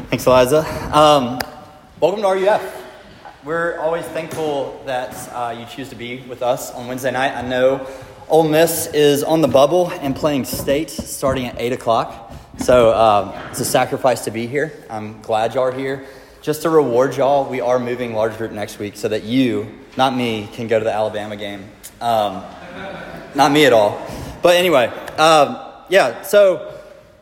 Thanks, Eliza. Welcome to RUF. We're always thankful that you choose to be with us on Wednesday night. I know Ole Miss is on the bubble and playing state starting at 8 o'clock. So it's a sacrifice to be here. I'm glad y'all are here. Just to reward y'all, we are moving large group next week so that you, not me, can go to the Alabama game. Not me at all. But anyway, so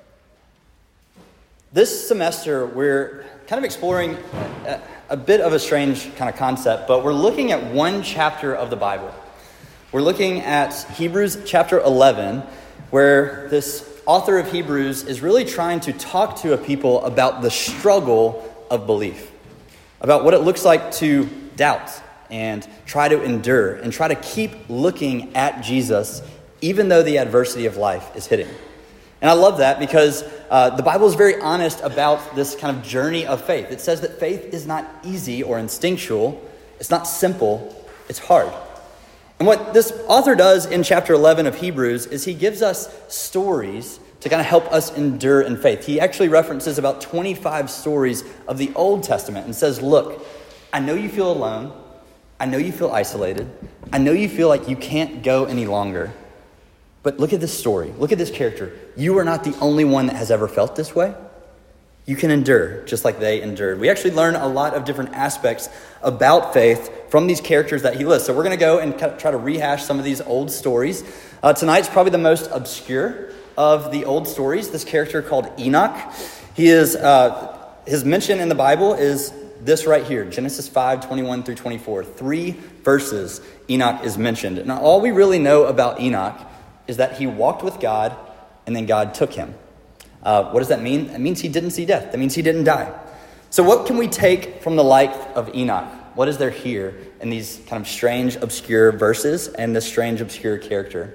this semester we're kind of exploring a bit of a strange kind of concept, but we're looking at one chapter of the Bible. We're looking at Hebrews chapter 11, where this author of Hebrews is really trying to talk to a people about the struggle of belief, about what it looks like to doubt and try to endure and try to keep looking at Jesus, even though the adversity of life is hitting. And I love that because the Bible is very honest about this kind of journey of faith. It says that faith is not easy or instinctual. It's not simple. It's hard. And what this author does in chapter 11 of Hebrews is he gives us stories to kind of help us endure in faith. He actually references about 25 stories of the Old Testament and says, look, I know you feel alone. I know you feel isolated. I know you feel like you can't go any longer. But look at this story. Look at this character. You are not the only one that has ever felt this way. You can endure just like they endured. We actually learn a lot of different aspects about faith from these characters that he lists. So we're going to go and try to rehash some of these old stories. Tonight's probably the most obscure of the old stories. This character called Enoch. He is his mention in the Bible is this right here, Genesis 5:21 through 24. 3 verses Enoch is mentioned. And all we really know about Enoch is that he walked with God and then God took him. What does that mean? It means he didn't see death. That means he didn't die. So what can we take from the life of Enoch? What is there here in these kind of strange, obscure verses and this strange, obscure character?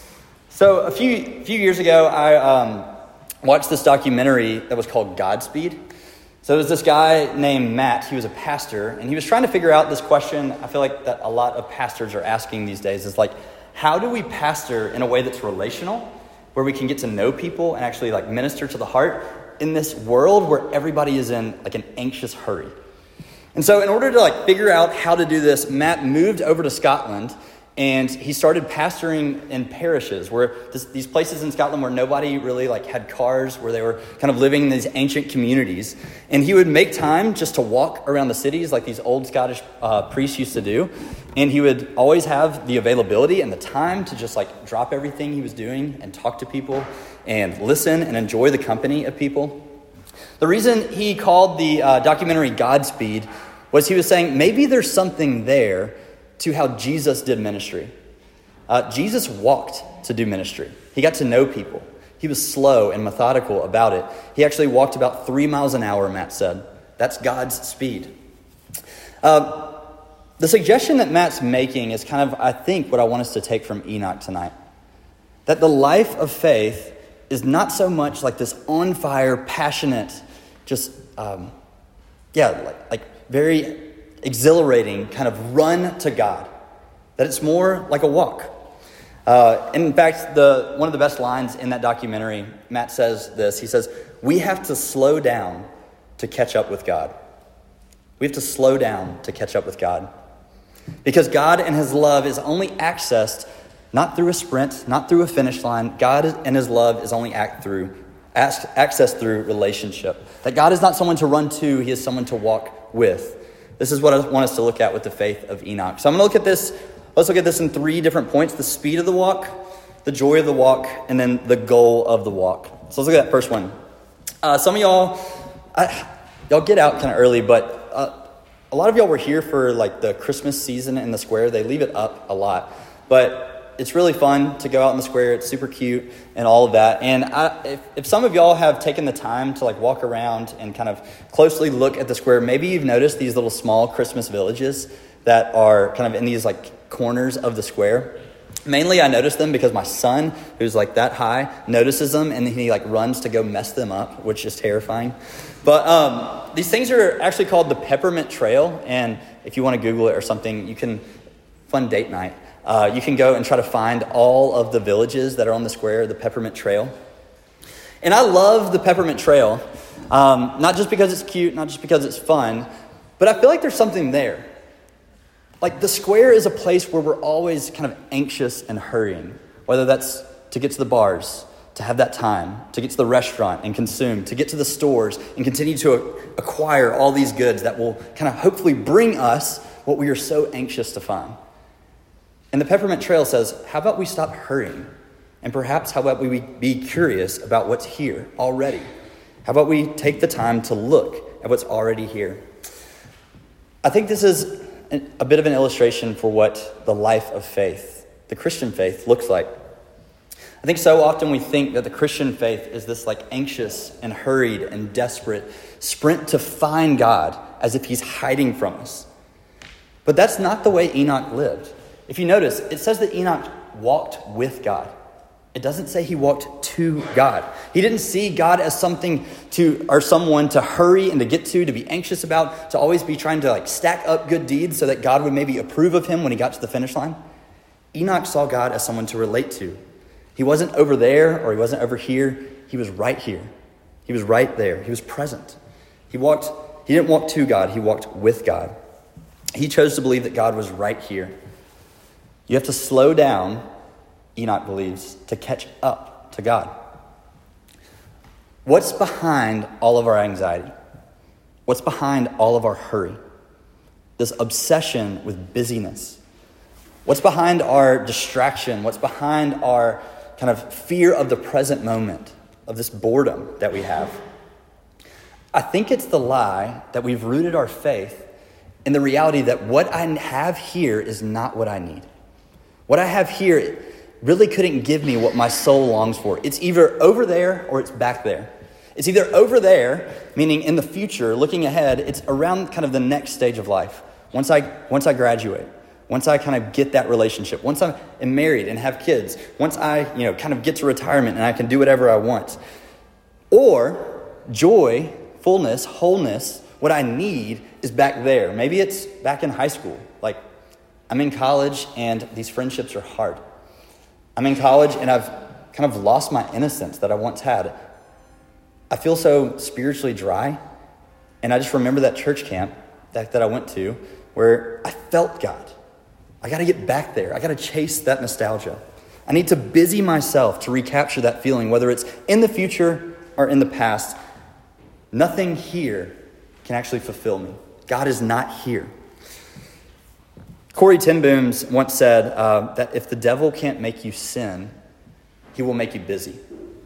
So a few years ago, I watched this documentary that was called Godspeed. So it was this guy named Matt. He was a pastor, and he was trying to figure out this question I feel like that a lot of pastors are asking these days is like, how do we pastor in a way that's relational, where we can get to know people and actually like minister to the heart in this world where everybody is in like an anxious hurry? And so in order to like figure out how to do this, Matt moved over to Scotland and he started pastoring in parishes where these places in Scotland where nobody really like had cars, where they were kind of living in these ancient communities. And he would make time just to walk around the cities like these old Scottish priests used to do. And he would always have the availability and the time to just like drop everything he was doing and talk to people and listen and enjoy the company of people. The reason he called the documentary Godspeed was he was saying maybe there's something there to how Jesus did ministry. Jesus walked to do ministry. He got to know people. He was slow and methodical about it. He actually walked about 3 miles an hour, Matt said. That's God's speed. The suggestion that Matt's making is kind of, I think, what I want us to take from Enoch tonight. That the life of faith is not so much like this on-fire, passionate, just, very exhilarating kind of run to God. That it's more like a walk. In fact, one of the best lines in that documentary, Matt says this. He says, we have to slow down to catch up with God. We have to slow down to catch up with God. Because God and his love is only accessed not through a sprint, not through a finish line. God and his love is only accessed through relationship. That God is not someone to run to, he is someone to walk with. This is what I want us to look at with the faith of Enoch. So I'm going to look at this. Let's look at this in 3 different points: the speed of the walk, the joy of the walk, and then the goal of the walk. So let's look at that first one. Some of y'all get out kind of early, but a lot of y'all were here for like the Christmas season in the square. They leave it up a lot, but it's really fun to go out in the square. It's super cute and all of that. And if some of y'all have taken the time to like walk around and kind of closely look at the square, maybe you've noticed these little small Christmas villages that are kind of in these like corners of the square. Mainly I noticed them because my son, who's like that high, notices them and he like runs to go mess them up, which is terrifying. But these things are actually called the Peppermint Trail. And if you want to Google it or something, you can, fun date night. You can go and try to find all of the villages that are on the square, the Peppermint Trail. And I love the Peppermint Trail Not just because it's cute, not just because it's fun, but I feel like there's something there. Like the square is a place where we're always kind of anxious and hurrying, whether that's to get to the bars, to have that time, to get to the restaurant and consume, to get to the stores and continue to acquire all these goods that will kind of hopefully bring us what we are so anxious to find. And the Peppermint Trail says, how about we stop hurrying? And perhaps how about we be curious about what's here already? How about we take the time to look at what's already here? I think this is a bit of an illustration for what the life of faith, the Christian faith, looks like. I think so often we think that the Christian faith is this like anxious and hurried and desperate sprint to find God as if he's hiding from us. But that's not the way Enoch lived. If you notice, it says that Enoch walked with God. It doesn't say he walked to God. He didn't see God as something or someone to hurry and to get to be anxious about, to always be trying to like stack up good deeds so that God would maybe approve of him when he got to the finish line. Enoch saw God as someone to relate to. He wasn't over there or he wasn't over here. He was right here. He was right there. He was present. He didn't walk to God. He walked with God. He chose to believe that God was right here. You have to slow down, Enoch believes, to catch up to God. What's behind all of our anxiety? What's behind all of our hurry? This obsession with busyness. What's behind our distraction? What's behind our kind of fear of the present moment, of this boredom that we have? I think it's the lie that we've rooted our faith in the reality that what I have here is not what I need. What I have here really couldn't give me what my soul longs for. It's either over there or it's back there. It's either over there, meaning in the future, looking ahead, it's around kind of the next stage of life. Once I graduate, once I kind of get that relationship, once I am married and have kids, once I, kind of get to retirement and I can do whatever I want. Or joy, fullness, wholeness, what I need is back there. Maybe it's back in high school. Like I'm in college and these friendships are hard. I'm in college and I've kind of lost my innocence that I once had. I feel so spiritually dry. And I just remember that church camp that I went to where I felt God. I got to get back there. I got to chase that nostalgia. I need to busy myself to recapture that feeling, whether it's in the future or in the past. Nothing here can actually fulfill me. God is not here. Corrie ten Boom once said that if the devil can't make you sin, he will make you busy.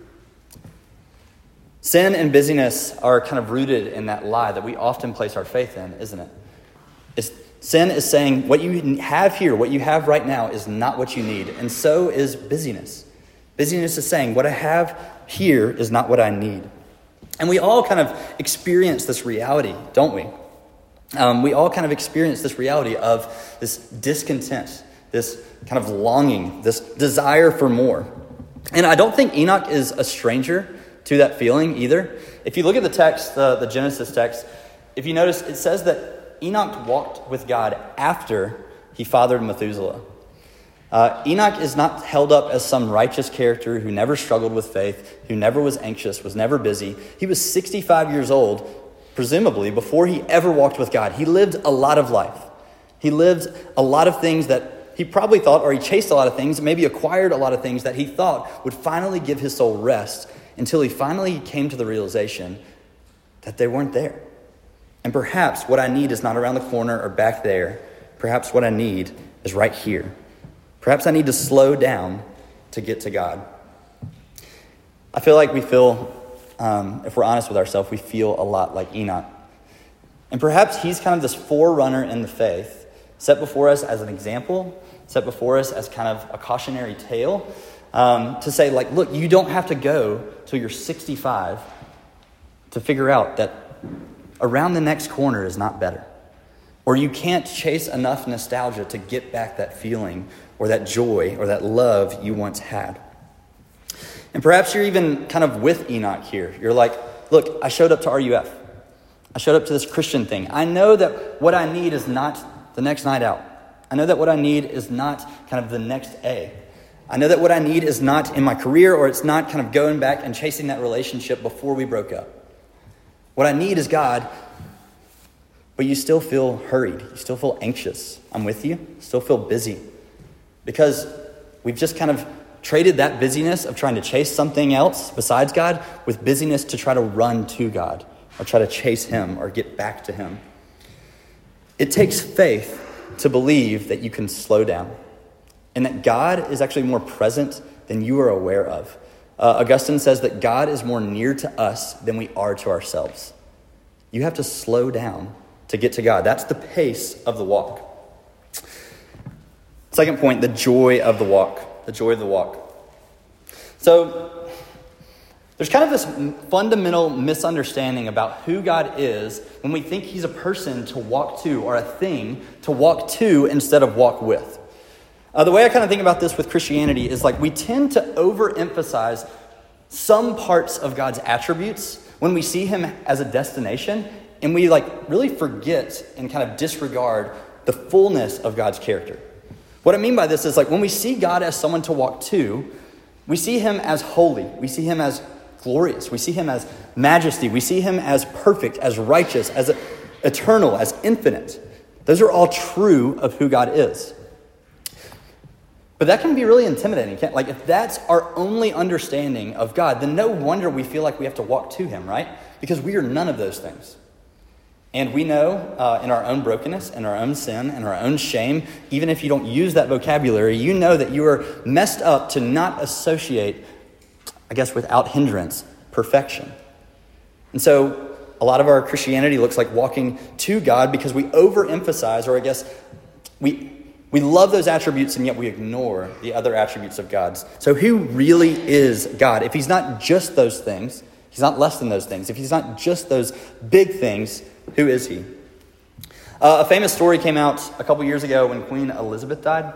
Sin and busyness are kind of rooted in that lie that we often place our faith in, isn't it? Sin is saying what you have here, what you have right now is not what you need. And so is busyness. Busyness is saying what I have here is not what I need. And we all kind of experience this reality, don't we? We all kind of experience this reality of this discontent, this kind of longing, this desire for more. And I don't think Enoch is a stranger to that feeling either. If you look at the text, the Genesis text, if you notice, it says that Enoch walked with God after he fathered Methuselah. Enoch is not held up as some righteous character who never struggled with faith, who never was anxious, was never busy. He was 65 years old, presumably, before he ever walked with God. He lived a lot of life. He lived a lot of things that he probably thought, or he chased a lot of things, maybe acquired a lot of things that he thought would finally give his soul rest until he finally came to the realization that they weren't there. And perhaps what I need is not around the corner or back there. Perhaps what I need is right here. Perhaps I need to slow down to get to God. I feel like if we're honest with ourselves, we feel a lot like Enoch. And perhaps he's kind of this forerunner in the faith, set before us as an example, set before us as kind of a cautionary tale, to say, like, look, you don't have to go till you're 65 to figure out that around the next corner is not better. Or you can't chase enough nostalgia to get back that feeling or that joy or that love you once had. And perhaps you're even kind of with Enoch here. You're like, look, I showed up to RUF. I showed up to this Christian thing. I know that what I need is not the next night out. I know that what I need is not kind of the next A. I know that what I need is not in my career, or it's not kind of going back and chasing that relationship before we broke up. What I need is God, but you still feel hurried. You still feel anxious. I'm with you. Still feel busy. Because we've just kind of traded that busyness of trying to chase something else besides God with busyness to try to run to God or try to chase him or get back to him. It takes faith to believe that you can slow down and that God is actually more present than you are aware of. Augustine says that God is more near to us than we are to ourselves. You have to slow down to get to God. That's the pace of the walk. Second point, the joy of the walk. The joy of the walk. So there's kind of this fundamental misunderstanding about who God is when we think he's a person to walk to or a thing to walk to instead of walk with. The way I kind of think about this with Christianity is like we tend to overemphasize some parts of God's attributes when we see him as a destination, and we like really forget and kind of disregard the fullness of God's character. What I mean by this is like when we see God as someone to walk to, we see him as holy. We see him as glorious. We see him as majesty. We see him as perfect, as righteous, as eternal, as infinite. Those are all true of who God is. But that can be really intimidating. Like if that's our only understanding of God, then no wonder we feel like we have to walk to him, right? Because we are none of those things. And we know in our own brokenness and our own sin and our own shame, even if you don't use that vocabulary, you know that you are messed up to not associate, I guess without hindrance, perfection. And so a lot of our Christianity looks like walking to God because we overemphasize, or I guess we love those attributes and yet we ignore the other attributes of God's. So who really is God? If he's not just those things, he's not less than those things. If he's not just those big things, who is he? A famous story came out a couple years ago when Queen Elizabeth died.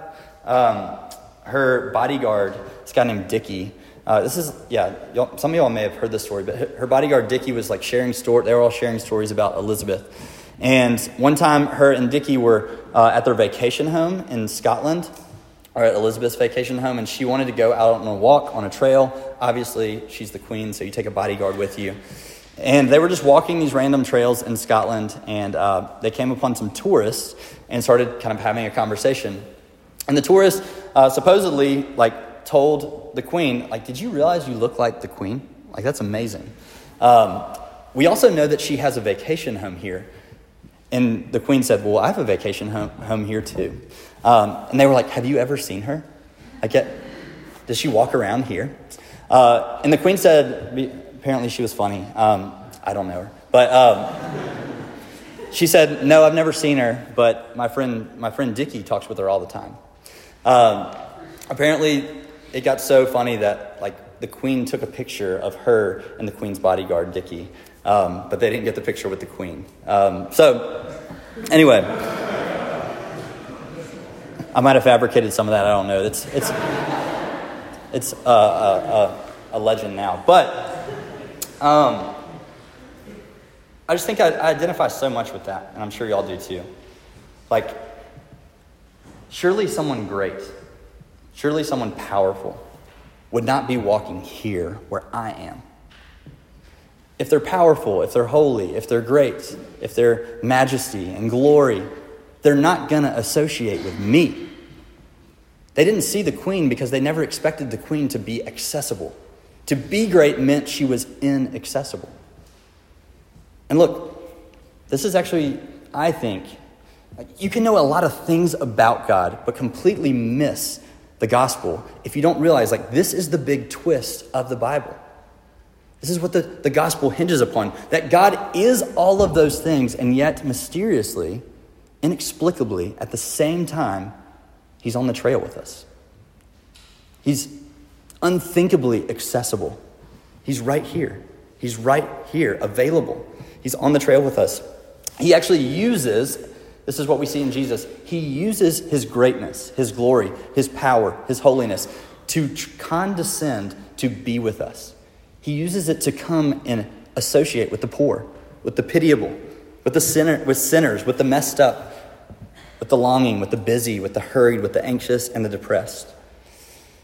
Her bodyguard, this guy named Dickie, some of y'all may have heard this story, but her bodyguard Dickie was like they were all sharing stories about Elizabeth. And one time her and Dickie were at their vacation home in Scotland, or at Elizabeth's vacation home, and she wanted to go out on a walk on a trail. Obviously, she's the queen, so you take a bodyguard with you. And they were just walking these random trails in Scotland, and they came upon some tourists and started kind of having a conversation. And the tourists supposedly told the queen, did you realize you look like the queen? That's amazing. We also know that she has a vacation home here. And the queen said, well, I have a vacation home here too. And they were like, have you ever seen her? Does she walk around here? And the queen said, apparently she was funny. I don't know her. But she said, no, I've never seen her, but my friend Dickie talks with her all the time. Apparently it got so funny that the queen took a picture of her and the queen's bodyguard, Dickie. But they didn't get the picture with the queen. So anyway, I might have fabricated some of that. I don't know. It's a legend now. But I just think I identify so much with that, and I'm sure y'all do too. Surely someone great, surely someone powerful would not be walking here where I am. If they're powerful, if they're holy, if they're great, if they're majesty and glory, they're not going to associate with me. They didn't see the queen because they never expected the queen to be accessible. To be great meant she was inaccessible. And look, this is actually, I think, you can know a lot of things about God, but completely miss the gospel if you don't realize, this is the big twist of the Bible. This is what the gospel hinges upon, that God is all of those things, and yet mysteriously, inexplicably, at the same time, he's on the trail with us. He's unthinkably accessible. He's right here. He's right here, available. He's on the trail with us. He actually uses, this is what we see in Jesus, he uses his greatness, his glory, his power, his holiness to condescend to be with us. He uses it to come and associate with the poor, with the pitiable, with the sinners, with the messed up, with the longing, with the busy, with the hurried, with the anxious, and the depressed.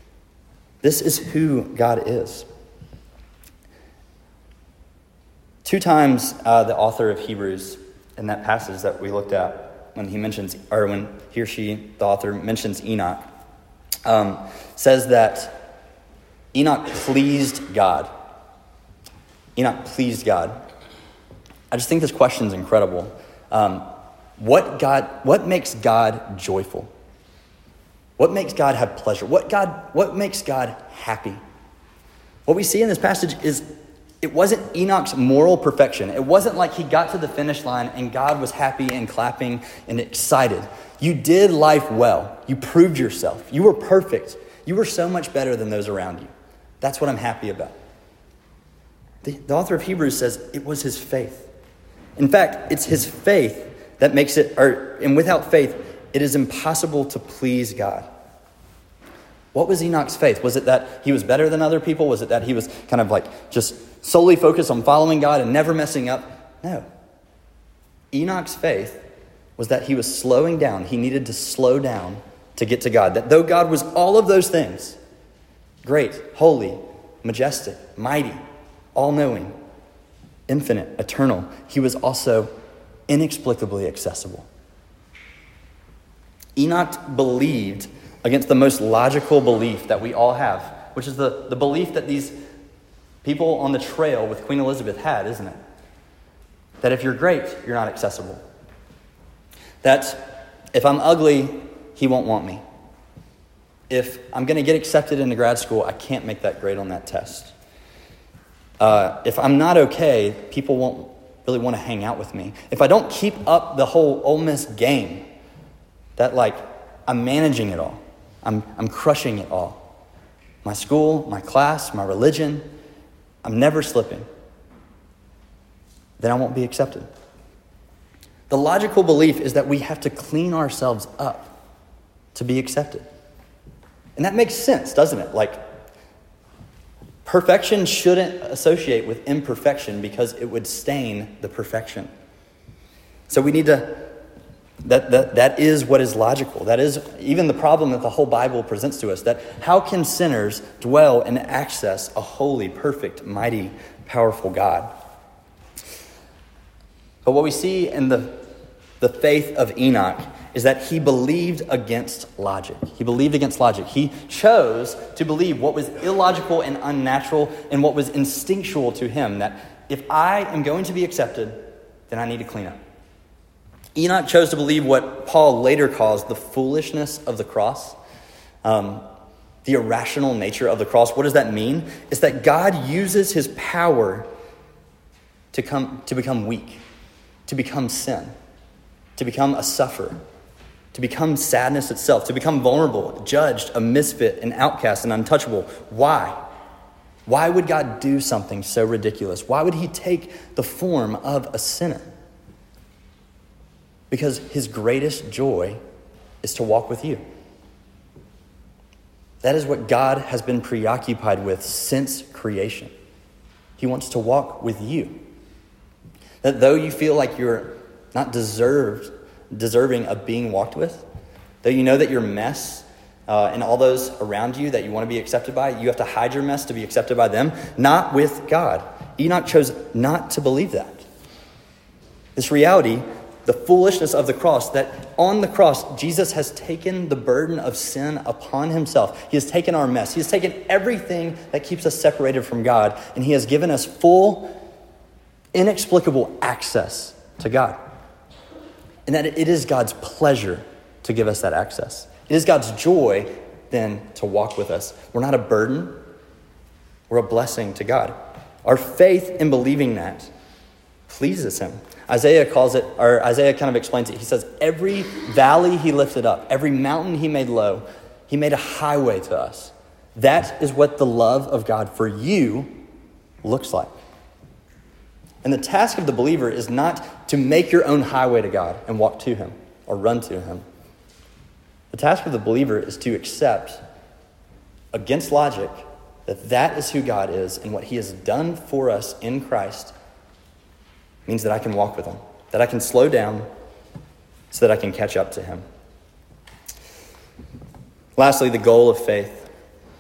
This is who God is. Two times the author of Hebrews in that passage that we looked at, when he or she, the author, mentions Enoch, says that Enoch pleased God. Enoch pleased God. I just think this question is incredible. What makes God joyful? What makes God have pleasure? What makes God happy? What we see in this passage is it wasn't Enoch's moral perfection. It wasn't like he got to the finish line and God was happy and clapping and excited. You did life well. You proved yourself. You were perfect. You were so much better than those around you. That's what I'm happy about. The author of Hebrews says it was his faith. In fact, it's his faith that makes it, and without faith, it is impossible to please God. What was Enoch's faith? Was it that he was better than other people? Was it that he was kind of like just solely focused on following God and never messing up? No. Enoch's faith was that he was slowing down. He needed to slow down to get to God. That though God was all of those things, great, holy, majestic, mighty, all-knowing, infinite, eternal, he was also inexplicably accessible. Enoch believed against the most logical belief that we all have, which is the belief that these people on the trail with Queen Elizabeth had, isn't it? That if you're great, you're not accessible. That if I'm ugly, he won't want me. If I'm going to get accepted into grad school, I can't make that grade on that test. If I'm not okay, people won't really want to hang out with me. If I don't keep up the whole Ole Miss game, that like I'm managing it all. I'm crushing it all. My school, my class, my religion, I'm never slipping. Then I won't be accepted. The logical belief is that we have to clean ourselves up to be accepted. And that makes sense, doesn't it? Like, perfection shouldn't associate with imperfection because it would stain the perfection. So we need to, that is what is logical. That is even the problem that the whole Bible presents to us, that how can sinners dwell and access a holy, perfect, mighty, powerful God? But what we see in the faith of Enoch is that he believed against logic. He believed against logic. He chose to believe what was illogical and unnatural and what was instinctual to him, that if I am going to be accepted, then I need to clean up. Enoch chose to believe what Paul later calls the foolishness of the cross, the irrational nature of the cross. What does that mean? It's that God uses his power to become weak, to become sin, to become a sufferer, to become sadness itself, to become vulnerable, judged, a misfit, an outcast, and untouchable. Why? Why would God do something so ridiculous? Why would he take the form of a sinner? Because his greatest joy is to walk with you. That is what God has been preoccupied with since creation. He wants to walk with you. That though you feel like you're not deserving of being walked with, though you know that your mess and all those around you that you want to be accepted by, you have to hide your mess to be accepted by them, not with God. Enoch chose not to believe that. This reality, the foolishness of the cross, that on the cross, Jesus has taken the burden of sin upon himself. He has taken our mess. He has taken everything that keeps us separated from God, and he has given us full, inexplicable access to God. And that it is God's pleasure to give us that access. It is God's joy then to walk with us. We're not a burden. We're a blessing to God. Our faith in believing that pleases him. Isaiah kind of explains it. He says, every valley he lifted up, every mountain he made low, he made a highway to us. That is what the love of God for you looks like. And the task of the believer is not to make your own highway to God and walk to him or run to him. The task of the believer is to accept, against logic, that is who God is, and what he has done for us in Christ means that I can walk with him, that I can slow down so that I can catch up to him. Lastly, the goal of faith.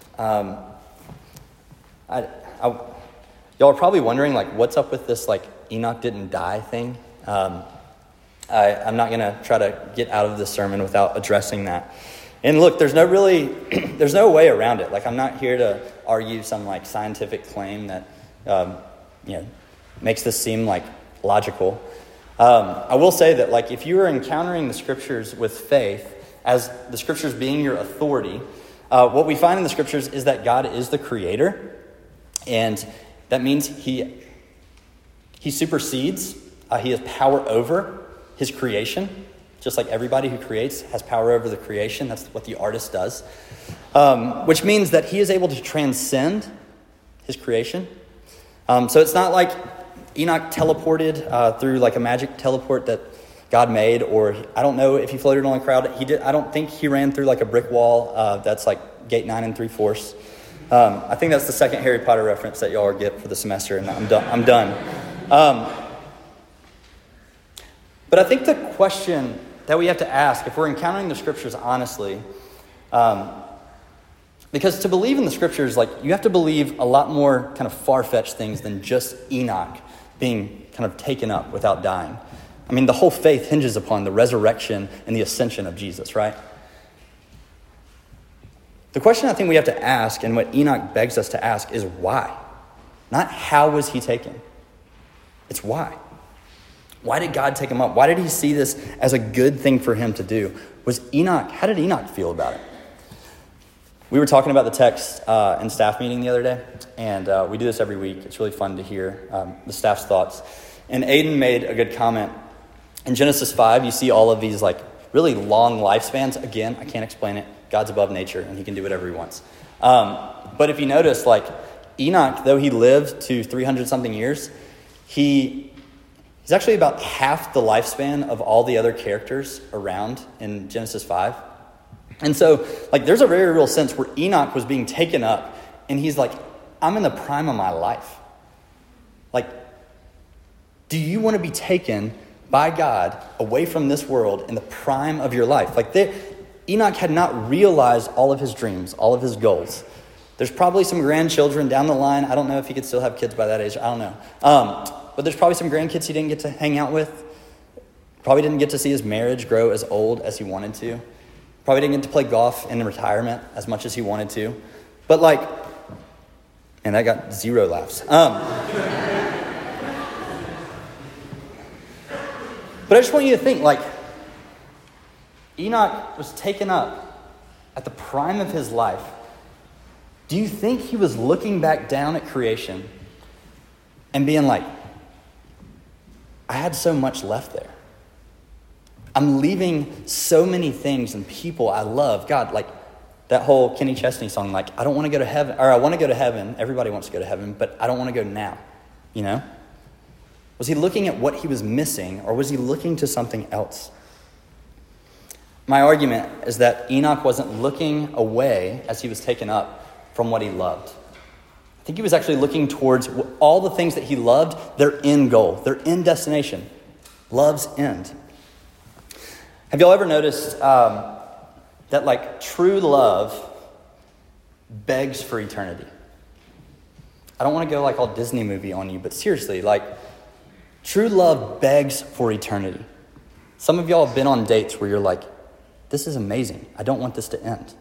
Y'all are probably wondering, like, what's up with this, like, Enoch didn't die thing. I'm not going to try to get out of this sermon without addressing that. And look, there's no way around it. Like, I'm not here to argue some like scientific claim that makes this seem like logical. I will say that, like, if you are encountering the scriptures with faith, as the scriptures being your authority, what we find in the scriptures is that God is the creator, and that means he supersedes, he has power over his creation, just like everybody who creates has power over the creation. That's what the artist does, which means that he is able to transcend his creation. So it's not like Enoch teleported through like a magic teleport that God made, or I don't know if he floated on a cloud. I don't think he ran through like a brick wall that's like gate 9 3/4. I think that's the second Harry Potter reference that y'all get for the semester, and I'm done. But I think the question that we have to ask, if we're encountering the scriptures honestly, because to believe in the scriptures, like, you have to believe a lot more kind of far-fetched things than just Enoch being kind of taken up without dying. I mean, the whole faith hinges upon the resurrection and the ascension of Jesus, right? The question I think we have to ask, and what Enoch begs us to ask, is why? Not how was he taken. It's why. Why did God take him up? Why did he see this as a good thing for him to do? How did Enoch feel about it? We were talking about the text in staff meeting the other day, and we do this every week. It's really fun to hear the staff's thoughts. And Aiden made a good comment. In Genesis 5, you see all of these like really long lifespans. Again, I can't explain it. God's above nature, and he can do whatever he wants. But if you notice, like, Enoch, though he lived to 300-something years, he's actually about half the lifespan of all the other characters around in Genesis 5. And so, like, there's a very real sense where Enoch was being taken up, and he's like, I'm in the prime of my life. Like, do you want to be taken by God away from this world in the prime of your life? Like, Enoch had not realized all of his dreams, all of his goals. There's probably some grandchildren down the line. I don't know if he could still have kids by that age. I don't know. But there's probably some grandkids he didn't get to hang out with. Probably didn't get to see his marriage grow as old as he wanted to. Probably didn't get to play golf in retirement as much as he wanted to. But like, and that got 0 laughs. But I just want you to think, like, Enoch was taken up at the prime of his life. Do you think he was looking back down at creation and being like, I had so much left there. I'm leaving so many things and people I love. God, like that whole Kenny Chesney song, like, I don't want to go to heaven, or I want to go to heaven. Everybody wants to go to heaven, but I don't want to go now, you know? Was he looking at what he was missing, or was he looking to something else? My argument is that Enoch wasn't looking away as he was taken up from what he loved. I think he was actually looking towards all the things that he loved, their end goal, their end destination, love's end. Have y'all ever noticed that, like, true love begs for eternity? I don't want to go like all Disney movie on you, but seriously, like, true love begs for eternity. Some of y'all have been on dates where you're like, this is amazing. I don't want this to end.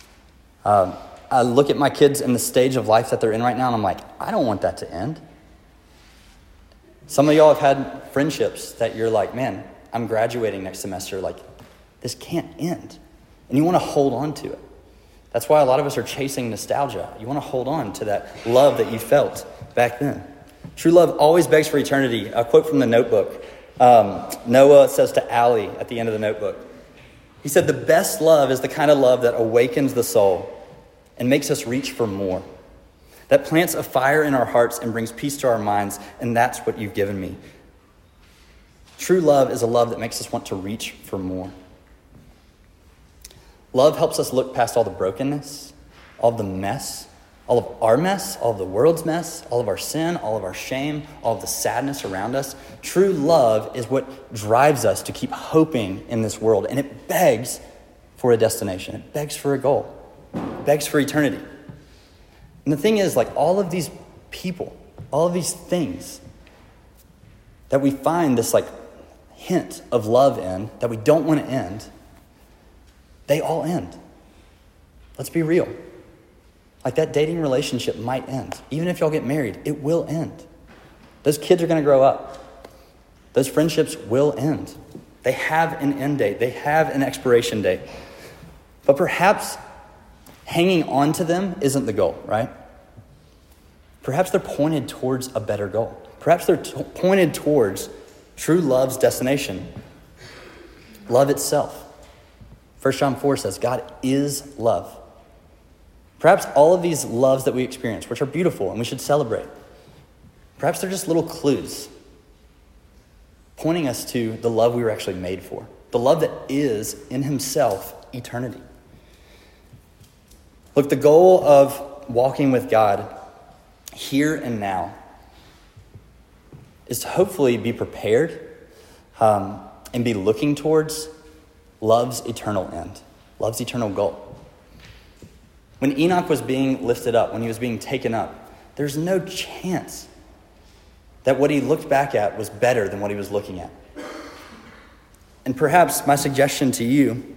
I look at my kids in the stage of life that they're in right now, and I'm like, I don't want that to end. Some of y'all have had friendships that you're like, man, I'm graduating next semester. Like, this can't end. And you want to hold on to it. That's why a lot of us are chasing nostalgia. You want to hold on to that love that you felt back then. True love always begs for eternity. A quote from the Notebook. Noah says to Allie at the end of the Notebook, he said, the best love is the kind of love that awakens the soul and makes us reach for more. That plants a fire in our hearts and brings peace to our minds, and that's what you've given me. True love is a love that makes us want to reach for more. Love helps us look past all the brokenness, all of the mess, all of our mess, all of the world's mess, all of our sin, all of our shame, all of the sadness around us. True love is what drives us to keep hoping in this world, and it begs for a destination. It begs for a goal. It begs for eternity. And the thing is, like, all of these people, all of these things, that we find this like hint of love in, that we don't want to end, they all end. Let's be real. Like that dating relationship might end. Even if y'all get married, it will end. Those kids are going to grow up. Those friendships will end. They have an end date. They have an expiration date. But perhaps hanging on to them isn't the goal, right? Perhaps they're pointed towards a better goal. Perhaps they're pointed towards true love's destination, love itself. 1 John 4 says, God is love. Perhaps all of these loves that we experience, which are beautiful and we should celebrate, perhaps they're just little clues pointing us to the love we were actually made for, the love that is, in himself, eternity. Look, the goal of walking with God here and now is to hopefully be prepared and be looking towards love's eternal end, love's eternal goal. When Enoch was being lifted up, when he was being taken up, there's no chance that what he looked back at was better than what he was looking at. And perhaps my suggestion to you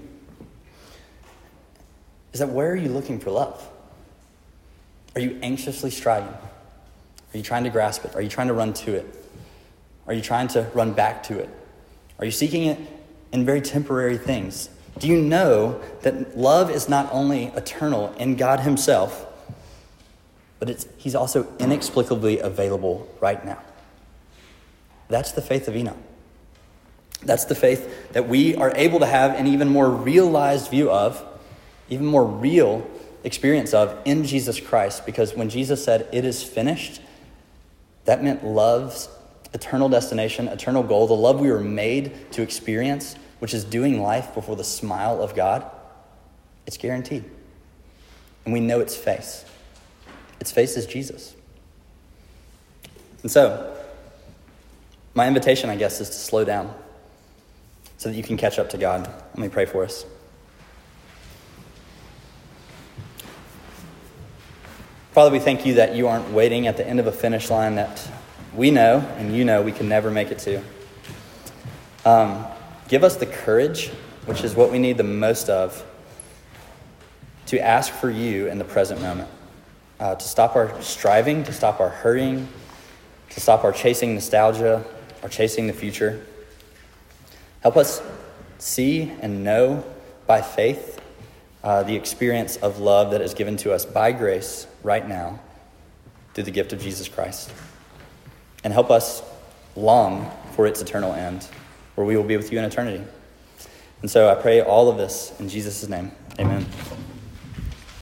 is that where are you looking for love? Are you anxiously striving? Are you trying to grasp it? Are you trying to run to it? Are you trying to run back to it? Are you seeking it in very temporary things? Do you know that love is not only eternal in God himself, but he's also inexplicably available right now? That's the faith of Enoch. That's the faith that we are able to have an even more realized view of, even more real experience of in Jesus Christ. Because when Jesus said, "It is finished," that meant love's eternal destination, eternal goal, the love we were made to experience, which is doing life before the smile of God. It's guaranteed. And we know its face. Its face is Jesus. And so, my invitation, I guess, is to slow down so that you can catch up to God. Let me pray for us. Father, we thank you that you aren't waiting at the end of a finish line that we know and you know we can never make it to. Give us the courage, which is what we need the most of, to ask for you in the present moment. To stop our striving, to stop our hurrying, to stop our chasing nostalgia, or chasing the future. Help us see and know by faith the experience of love that is given to us by grace right now through the gift of Jesus Christ. And help us long for its eternal end, where we will be with you in eternity. And so I pray all of this in Jesus' name. Amen.